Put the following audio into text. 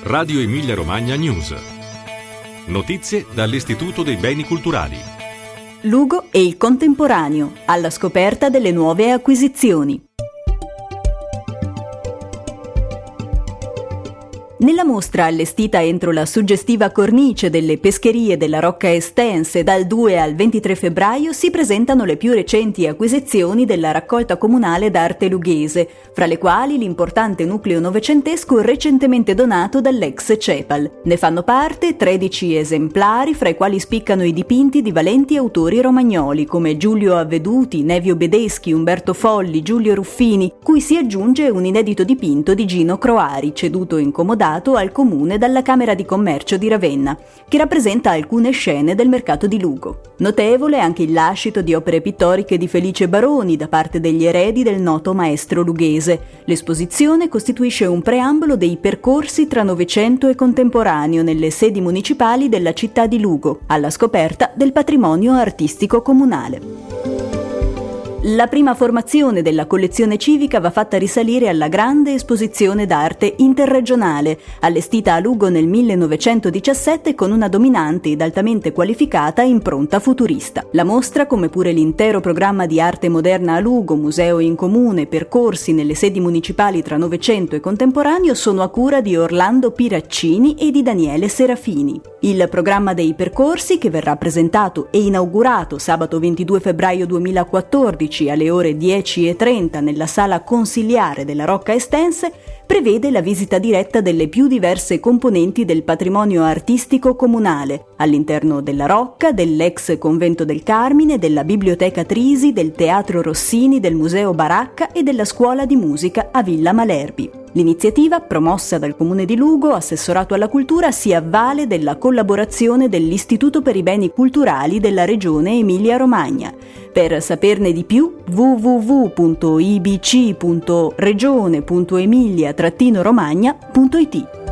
Radio Emilia Romagna News. Notizie dall'Istituto dei Beni Culturali. Lugo e il contemporaneo, alla scoperta delle nuove acquisizioni. Nella mostra allestita entro la suggestiva cornice delle pescherie della Rocca Estense dal 2 al 23 febbraio si presentano le più recenti acquisizioni della raccolta comunale d'arte lughese, fra le quali l'importante nucleo novecentesco recentemente donato dall'ex Cepal. Ne fanno parte 13 esemplari, fra i quali spiccano i dipinti di valenti autori romagnoli come Giulio Avveduti, Nevio Bedeschi, Umberto Folli, Giulio Ruffini, cui si aggiunge un inedito dipinto di Gino Croari, ceduto in comodato al comune dalla Camera di Commercio di Ravenna, che rappresenta alcune scene del mercato di Lugo. Notevole anche il lascito di opere pittoriche di Felice Baroni da parte degli eredi del noto maestro lughese. L'esposizione costituisce un preambolo dei percorsi tra Novecento e contemporaneo nelle sedi municipali della città di Lugo, alla scoperta del patrimonio artistico comunale. La prima formazione della collezione civica va fatta risalire alla grande esposizione d'arte interregionale, allestita a Lugo nel 1917 con una dominante ed altamente qualificata impronta futurista. La mostra, come pure l'intero programma di arte moderna a Lugo, museo in comune, percorsi nelle sedi municipali tra Novecento e contemporaneo, sono a cura di Orlando Piraccini e di Daniele Serafini. Il programma dei percorsi, che verrà presentato e inaugurato sabato 22 febbraio 2014 alle ore 10:30 nella sala consiliare della Rocca Estense, prevede la visita diretta delle più diverse componenti del patrimonio artistico comunale, all'interno della Rocca, dell'ex Convento del Carmine, della Biblioteca Trisi, del Teatro Rossini, del Museo Baracca e della Scuola di Musica a Villa Malerbi. L'iniziativa, promossa dal Comune di Lugo, assessorato alla cultura, si avvale della collaborazione dell'Istituto per i Beni Culturali della Regione Emilia-Romagna. Per saperne di più, www.ibc.regione.emilia-romagna.it.